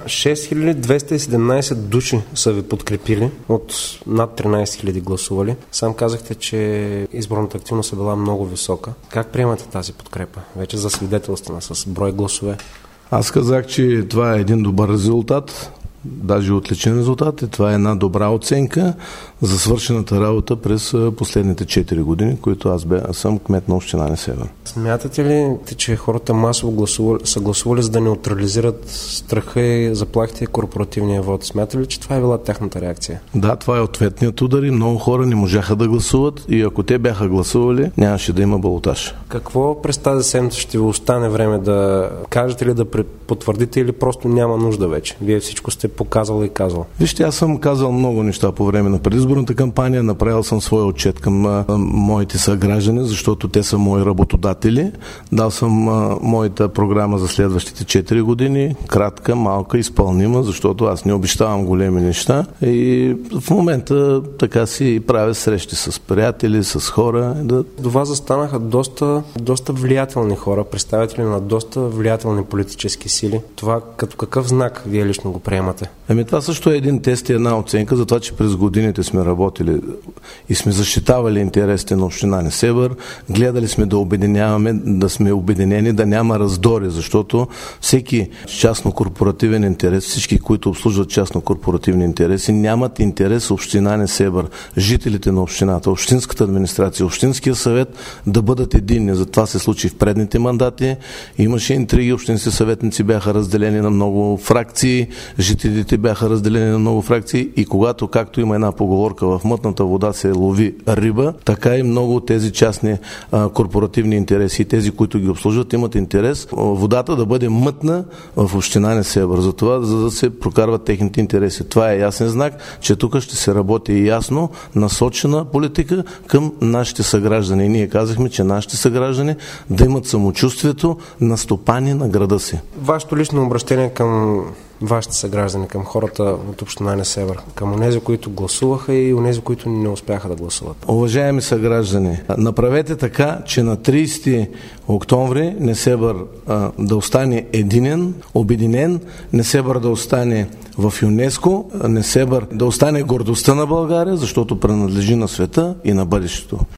6217 души са ви подкрепили от над 13 000 гласували. Сам казахте, че изборната активност е била много висока. Как приемате тази подкрепа? Вече засвидетелствана с брой гласове. Аз казах, че това е един добър резултат, даже отличен резултат, и това е една добра оценка за свършената работа през последните 4 години, които аз съм кмет на община Несебър. Смятате ли, че хората масово са гласували, за да неутрализират страха и заплахите и корпоративния вод? Смятате ли, че това е била тяхната реакция? Да, това е ответният удар и много хора не можаха да гласуват и ако те бяха гласували, нямаше да има балотаж. Какво през тази седмица ще ви остане време да кажете ли, да потвърдите или просто няма нужда вече? Вие всичко сте показал и казал. Вижте, аз съм казал много неща по време на предизборната кампания, направил съм своя отчет към моите съграждани, защото те са мои работодатели. Дал съм моята програма за следващите 4 години, кратка, малка, изпълнима, защото аз не обещавам големи неща и в момента така си правя срещи с приятели, с хора. До вас застанаха доста влиятелни хора, представители на доста влиятелни политически сили. Това като какъв знак вие лично го приемате? Това също е един тест и една оценка за това, че през годините сме работили и сме защитавали интересите на община Несебър, гледали сме да обединяваме, да сме обединени, да няма раздори, защото всеки частно-корпоративен интерес, всички, които обслужват частно-корпоративни интереси, нямат интерес община Несебър, жителите на общината, общинската администрация, общинския съвет да бъдат единни. Затова се случи в предните мандати. Имаше интриги, общински съветници бяха разделени на много фракции, жителите бяха разделени на много фракции и когато, както има една поговорка, в мътната вода се лови риба, така и много от тези частни корпоративни интереси, тези, които ги обслужват, имат интерес водата да бъде мътна в община Несебър. Затова, за да се прокарват техните интереси. Това е ясен знак, че тук ще се работи ясно, насочена политика към нашите съграждани. И ние казахме, че нашите съграждани да имат самочувствието на стопани на града си. Вашето лично обращение към вашите съграждани, към хората от община Несебър, към онези, които гласуваха и онези, които не успяха да гласуват? Уважаеми съграждани, направете така, че на 30 октомври Несебър да остане единен, обединен, Несебър да остане в ЮНЕСКО, Несебър да остане гордостта на България, защото принадлежи на света и на бъдещето.